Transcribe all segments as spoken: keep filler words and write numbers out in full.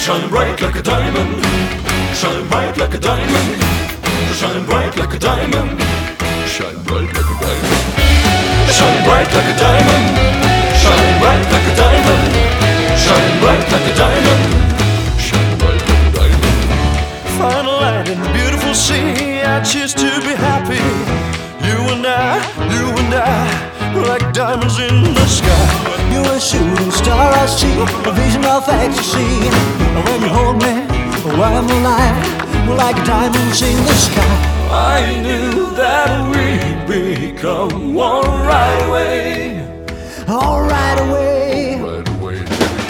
Shine bright like a diamond, shine bright like a diamond, shine bright like a diamond, shine bright like a diamond, shine bright like a diamond, shine bright like a diamond, shine bright like a diamond, shine bright like a diamond. Find a light in the beautiful sea, I choose to be happy. You and I, you and I, we're like diamonds in the sky. You're a shooting star I see, a vision of ecstasy. When you hold me, oh, I'm alive. We're like diamonds in the sky. I knew that we'd become one right away. All right away. Right away.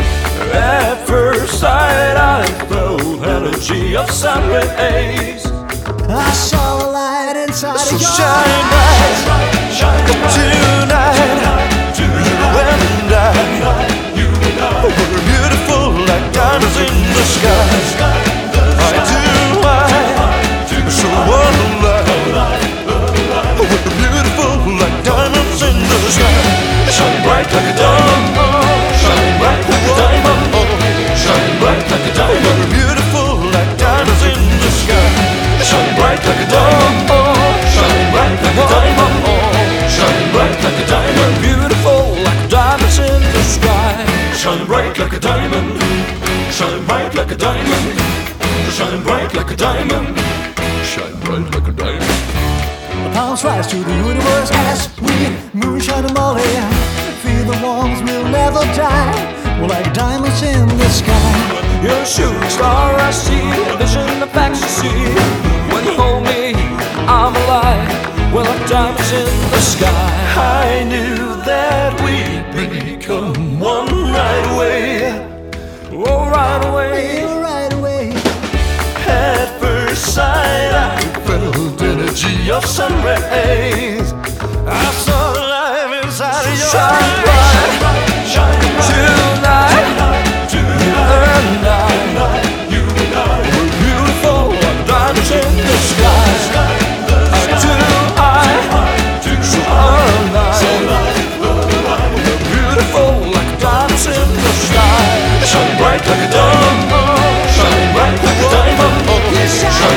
At first sight I felt energy of sun rays. I saw a light inside So of your shine eyes. bright Shine bright tonight, tonight, you and I, you and I. we're beautiful like diamonds in the sky. I do, I, so alive. We're beautiful like diamonds in the sky. Shine bright like a diamond, shine bright like a diamond, shine bright like a diamond. We're beautiful like diamonds in the sky. Shine bright like a diamond, shine bright like a diamond, shine bright like a diamond. Beautiful like diamonds in the sky. Shine bright like a diamond, shine bright like a diamond, shine bright like a diamond, shine bright like a diamond. The palms rise to the universe as we moonshine and molly. Feel the warmth, we'll never die. We're like diamonds in the sky. You're a shooting star I see, a vision of ecstasy. When you hold me, I'm alive. We're like diamonds in the sky. I knew that we'd become one right away. Oh, right away. All right away. At first sight I felt energy of sun rays. I saw the life inside of your Shine eyes. bright, shine bright Tonight, tonight, and I, you and I. we're beautiful like diamonds in the sky. I do, I, so alive. We're beautiful like diamonds in the sky. Shine bright like a diamond, shine bright like a diamond, shine